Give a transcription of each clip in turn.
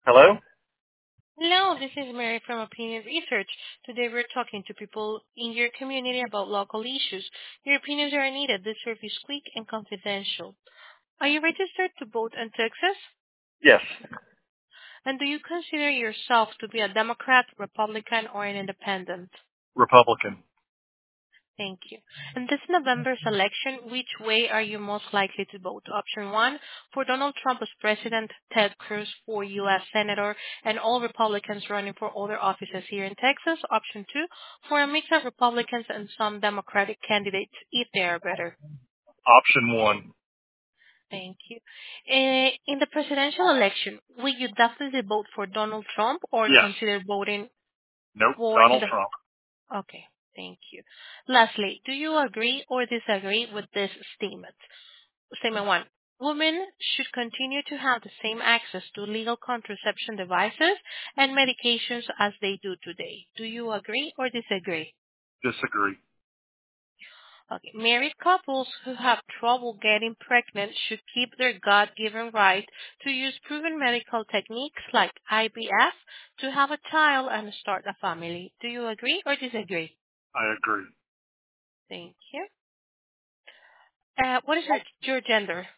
Hello? Hello, this is Mary from Opinion Research. Today we're talking to people in your community about local issues. Your opinions are needed. This service is quick and confidential. Are you registered to vote in Texas? Yes. And do you consider yourself to be a Democrat, Republican, or an independent? Republican. Thank you. In this November's election, which way are you most likely to vote? Option 1, for Donald Trump as president, Ted Cruz for U.S. Senator, and all Republicans running for other offices here in Texas. Option 2, for a mix of Republicans and some Democratic candidates, if they are better. Option 1. Thank you. In the presidential election, will you definitely vote for Donald Trump or Yes. consider voting Nope. for Donald Trump. Okay, thank you. Lastly, do you agree or disagree with this statement? Statement 1. Women should continue to have the same access to legal contraception devices and medications as they do today. Do you agree or disagree? Disagree. Okay. Married couples who have trouble getting pregnant should keep their God-given right to use proven medical techniques like IVF to have a child and start a family. Do you agree or disagree? I agree. Thank you. What is your gender?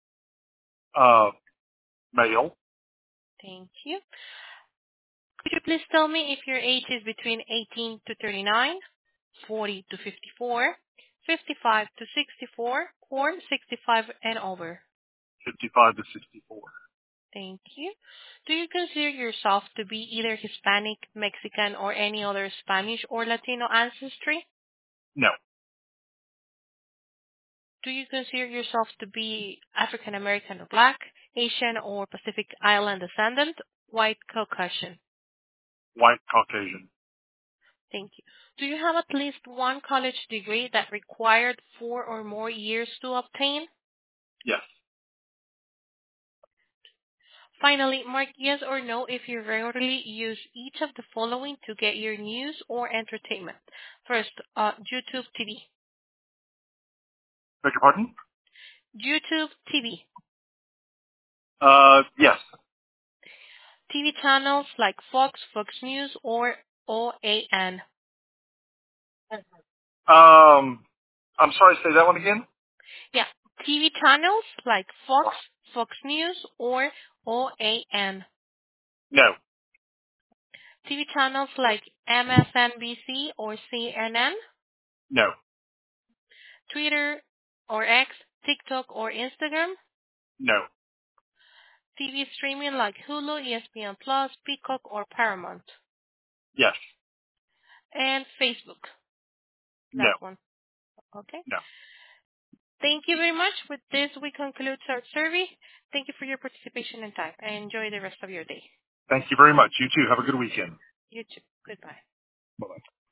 Male. Thank you. Could you please tell me if your age is between 18 to 39, 40 to 54, 55 to 64, or 65 and over? 55 to 64. Thank you. Do you consider yourself to be either Hispanic, Mexican, or any other Spanish or Latino ancestry? No. Do you consider yourself to be African American or Black, Asian, or Pacific Island descendant, white Caucasian? White Caucasian. Thank you. Do you have at least one college degree that required 4 or more years to obtain? Yes. Finally, mark yes or no if you regularly use each of the following to get your news or entertainment. First, YouTube TV. Beg your pardon? YouTube TV. Yes. TV channels like Fox, Fox News, or OAN. I'm sorry, say that one again? Yeah, TV channels like Fox, Fox News, or OAN. No. TV channels like MSNBC or CNN. No. Twitter or X, TikTok or Instagram, No. TV streaming like Hulu, ESPN Plus, Peacock or Paramount, Yes. and Facebook. No. Last one. Okay. No. Thank you very much. With this, we conclude our survey. Thank you for your participation and time. And enjoy the rest of your day. Thank you very much. You too. Have a good weekend. You too. Goodbye. Bye-bye.